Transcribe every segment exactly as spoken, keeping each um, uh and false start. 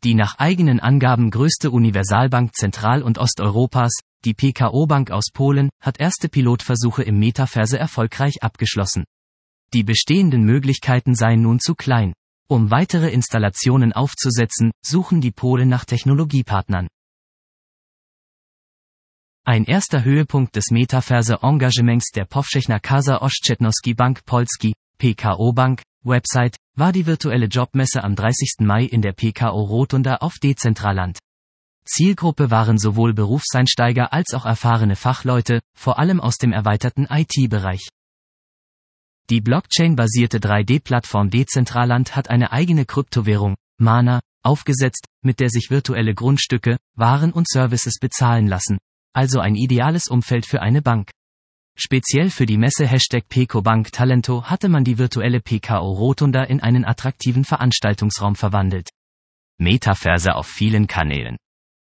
Die nach eigenen Angaben größte Universalbank Zentral- und Osteuropas, die P K O Bank aus Polen, hat erste Pilotversuche im Metaverse erfolgreich abgeschlossen. Die bestehenden Möglichkeiten seien nun zu klein. Um weitere Installationen aufzusetzen, suchen die Polen nach Technologiepartnern. Ein erster Höhepunkt des Metaverse-Engagements der Powszechna Casa Oszczędności Bank Polski, P K O Bank, Website, war die virtuelle Jobmesse am dreißigsten Mai in der P K O Rotunda auf Dezentraland. Zielgruppe waren sowohl Berufseinsteiger als auch erfahrene Fachleute, vor allem aus dem erweiterten I T-Bereich. Die Blockchain-basierte drei D-Plattform Dezentraland hat eine eigene Kryptowährung, Mana, aufgesetzt, mit der sich virtuelle Grundstücke, Waren und Services bezahlen lassen, also ein ideales Umfeld für eine Bank. Speziell für die Messe Hashtag PecoBank Talento hatte man die virtuelle P K O Rotunda in einen attraktiven Veranstaltungsraum verwandelt. Metaverse auf vielen Kanälen.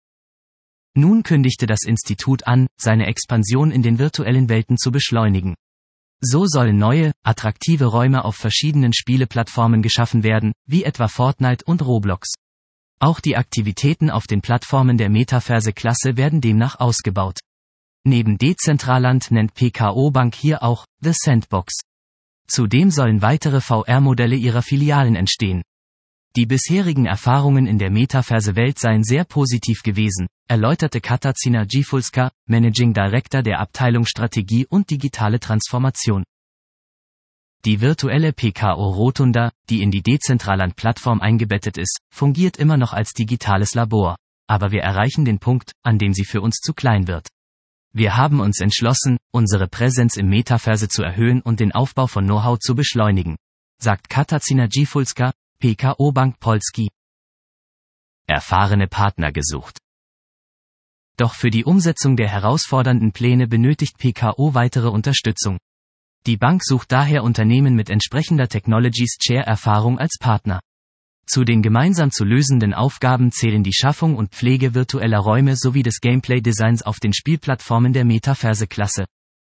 Nun kündigte das Institut an, seine Expansion in den virtuellen Welten zu beschleunigen. So sollen neue, attraktive Räume auf verschiedenen Spieleplattformen geschaffen werden, wie etwa Fortnite und Roblox. Auch die Aktivitäten auf den Plattformen der Metaverse-Klasse werden demnach ausgebaut. Neben Dezentraland nennt P K O Bank hier auch The Sandbox. Zudem sollen weitere V R-Modelle ihrer Filialen entstehen. Die bisherigen Erfahrungen in der Metaverse-Welt seien sehr positiv gewesen, erläuterte Katarzyna Gifulska, Managing Director der Abteilung Strategie und digitale Transformation. Die virtuelle P K O Rotunda, die in die Dezentraland-Plattform eingebettet ist, fungiert immer noch als digitales Labor, aber wir erreichen den Punkt, an dem sie für uns zu klein wird. Wir haben uns entschlossen, unsere Präsenz im Metaverse zu erhöhen und den Aufbau von Know-how zu beschleunigen, sagt Katarzyna Gifulska, P K O Bank Polski. Erfahrene Partner gesucht. Doch für die Umsetzung der herausfordernden Pläne benötigt P K O weitere Unterstützung. Die Bank sucht daher Unternehmen mit entsprechender Technologies-Share-Erfahrung als Partner. Zu den gemeinsam zu lösenden Aufgaben zählen die Schaffung und Pflege virtueller Räume sowie des Gameplay-Designs auf den Spielplattformen der Metaverse-Klasse.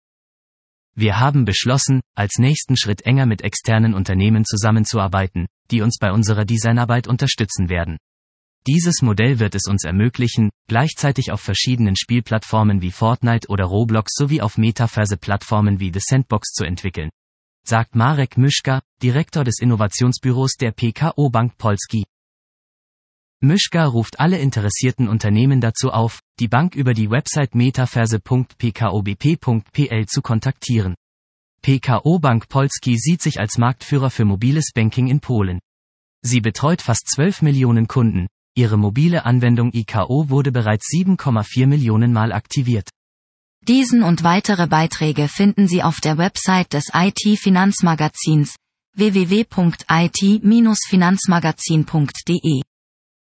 Wir haben beschlossen, als nächsten Schritt enger mit externen Unternehmen zusammenzuarbeiten, die uns bei unserer Designarbeit unterstützen werden. Dieses Modell wird es uns ermöglichen, gleichzeitig auf verschiedenen Spielplattformen wie Fortnite oder Roblox sowie auf Metaverse-Plattformen wie The Sandbox zu entwickeln, sagt Marek Myszka, Direktor des Innovationsbüros der P K O Bank Polski. Myszka ruft alle interessierten Unternehmen dazu auf, die Bank über die Website metaverse punkt p k o b p punkt p l zu kontaktieren. P K O Bank Polski sieht sich als Marktführer für mobiles Banking in Polen. Sie betreut fast zwölf Millionen Kunden, ihre mobile Anwendung I K O wurde bereits sieben Komma vier Millionen Mal aktiviert. Diesen und weitere Beiträge finden Sie auf der Website des I T-Finanzmagazins w w w punkt i t Bindestrich finanzmagazin punkt d e.